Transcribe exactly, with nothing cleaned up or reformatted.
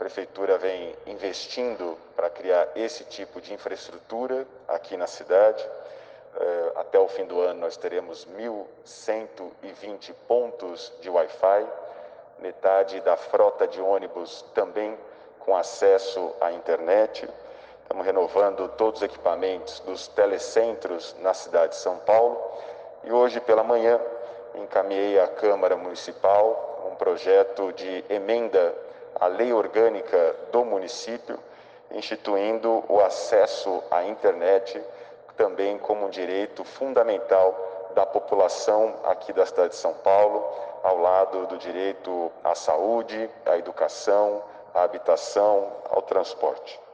Prefeitura vem investindo para criar esse tipo de infraestrutura aqui na cidade. Até o fim do ano nós teremos mil cento e vinte pontos de Wi-Fi, metade da frota de ônibus também com acesso à internet. Estamos renovando todos os equipamentos dos telecentros na cidade de São Paulo. E hoje pela manhã encaminhei à Câmara Municipal um projeto de emenda à lei orgânica do município, instituindo o acesso à internet também como um direito fundamental da população aqui da cidade de São Paulo, ao lado do direito à saúde, à educação, à habitação, ao transporte.